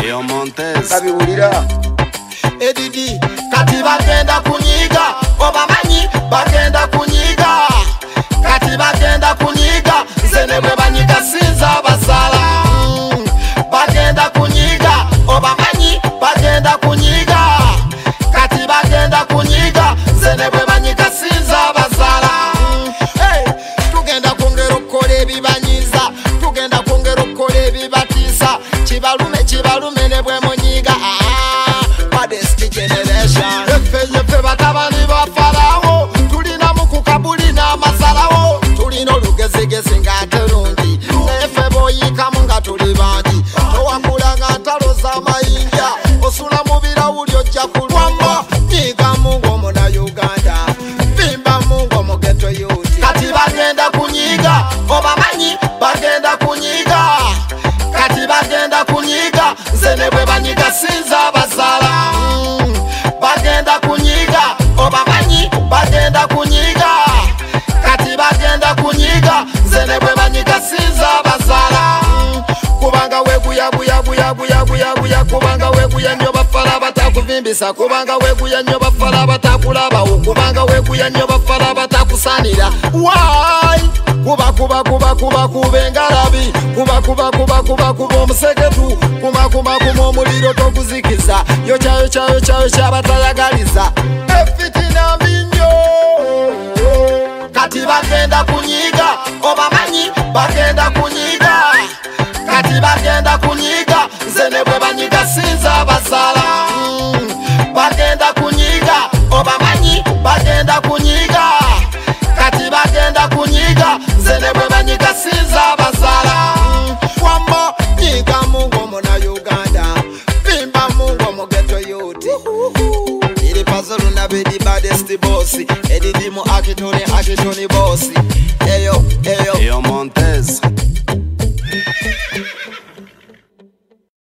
Eyo Montez kabiwulira Edidi kati bagenda kunyiga obamanyi bagenda kunyiga kati bagenda kunyiga nze bwe banyiga sinza abasala bagenda kunyiga obamanyi bagenda kunyiga kati bagenda kunyiga nze bwe banyiga sinza abasala tugenda kwongera okukola ebibanyiza tugenda kwongera okukola ebibatiisa kibalume ne bwe munyiga Yefe batabani ba Farawo tulina mukukabuli n'amasalawo tulina olugezigezi ng'aterungi nefe boyikamu nga tuli bangi towakula nga ntalo z'amayinja osula mu birawuli ojja kulwamba nyiga mungu muna Uganda bimba mungu mu ghetto youth kati bagenda kunyiga obamanyi bagenda kunyiga kati bagenda kunyiga nze ne bwe banyiga sinza abasala bagenda kunyiga obamanyi bagenda kunyiga kati bagenda kunyiga nze ne bwe banyiga sinza abasala kubanga weguya kubanga weguya nnyo bafala batakuvimbisa kubanga weguya nnyo bafala batakulabawo kubanga weguya nnyo bafala batakusanira why kuba engalabi kuba omusegetu kuma omuliro toguzikiza yokyayo kyabatayagaliza efitina mbinyo kati bagenda kunyiga obamanyi bagenda kunyiga kati bagenda kunyiga nze ne bwe banyiga sinza abasala bagenda kunyiga obamanyi bagenda kunyiga kati bagenda kunyiga nze ne bwe banyiga sinza abasala wamba nyiga mungu muna Uganda bimba mungu mu ghetto youth ili puzzle na bedi baddest boss edidi mu akitoni boss eyo Eyo Montez